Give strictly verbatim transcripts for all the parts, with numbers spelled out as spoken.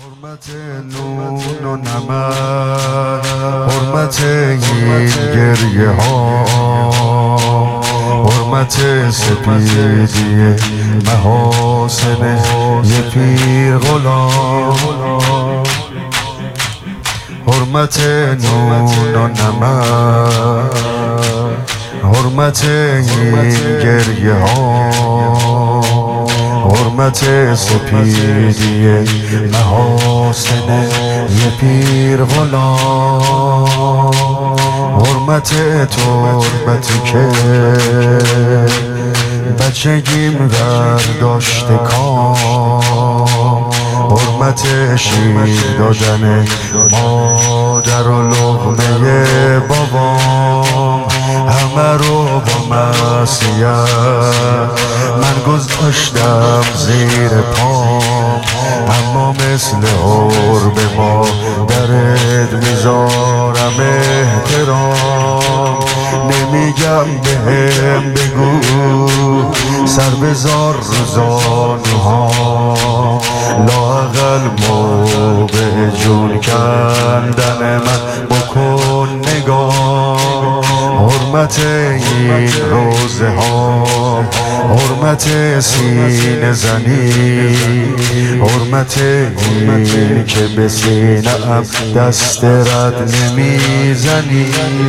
حرمت نون و نمک، حرمت این گریه ها، حرمت سپیدی محاسن یه پیر غلام، حرمت نون و نمک، حرمت این گریه ها، حرمت سپیدی محاسن یه پیر غلام، حرمت تربتی که بچگیم برداشته کام، حرمت شیر دادن مادر و لقمه بابام، همه رو با معصیت من گذاشتم زیر پام، اما مثل عرب مادرت میذارم احترام، نمیگم بهم بگو سر بذار رو زانوها، لااقل موقع جون کندن من بکن نگاه، حرمت این روزه ها، حرمت سینه زنی، حرمت این که به سینه‌ام دست رد نمیزنی،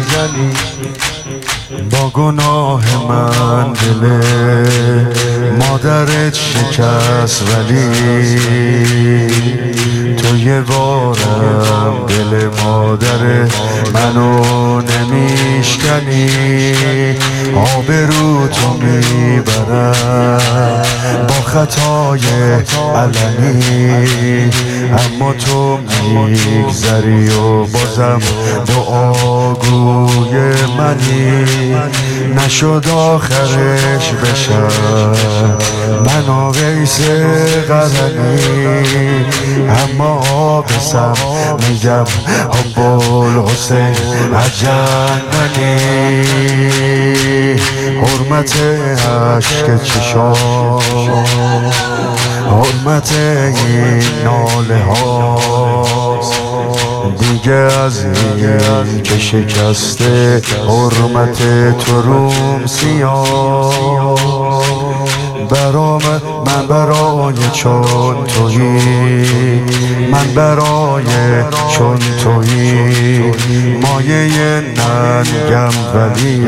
با گناه من دل مادرت شکست ولی تو یه بارم دل مادر منو نمیشکنی، آبرو تو میبرم با خطای علنی، اما تو میگذری و بازم دعاگوی منی، نشد آخرش بشم من و ویس قرنی، اما آبسم میگم ابوالحسین عجننی، حرمت عشق چشام، حرمت این ناله هاست دیگه از این که شکسته، حرمت تو روم سیاه، برام من برای چون تویی، من برای چون تویی مایه ننگم ولی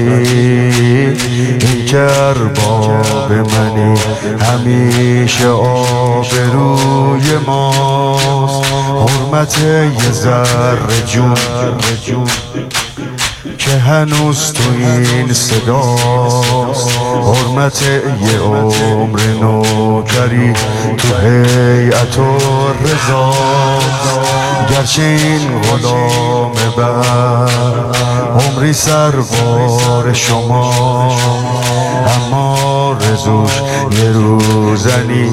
این که ارباب منی همیشه آبروی ماست، حرمت یه ذره جون که هنوز تو این صداست، حرمت یه عمر نوکری تو هیئت الرضاست، گرچه این غلام بر عمری سربار شما، اما رزوش یه روزنی،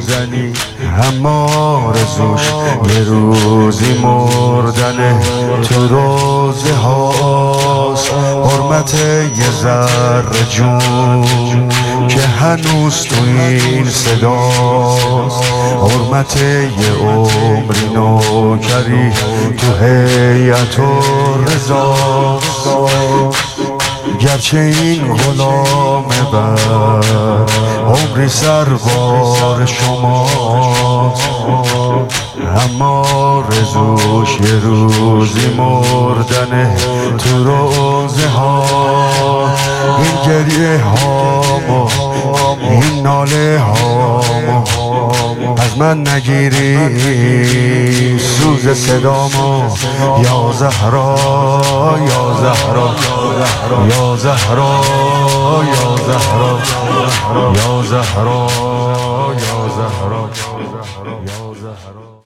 اما رزوش یه روزی مردن تو روزه هاست، حرمت یه ذره جون که هنوز تو این صداست، حرمت یه عمری نوکری تو هیئت الرضاست، گرچه این غلام بر عمری سربار شماست، اما رزوش یه روزی مردن تو روزه ها، این گریه هامو این ناله هامو از من نگیری، سوز صدامو یا زهرا یا زهرا یا زهرا یا زهرا یا زهرا یا زهرا یا زهرا.